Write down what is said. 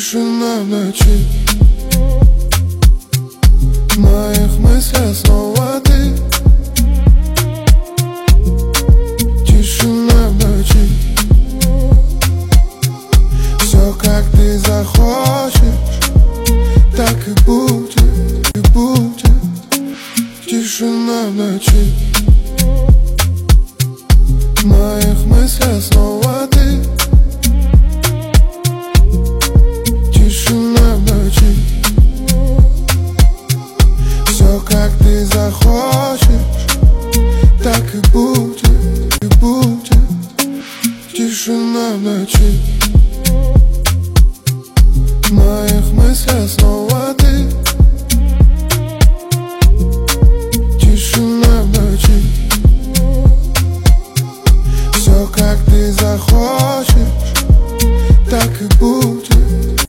Тишина в ночи, в моих мыслях снова ты. Тишина в ночи, все как ты захочешь, так и будет, и будет. Тишина в ночи, в моих мыслях снова ты. Тишина в ночи, все как ты захочешь, так и будет, и будет. Тишина в ночи, в моих мыслях снова ты. Тишина в ночи, все как ты захочешь, так и будет.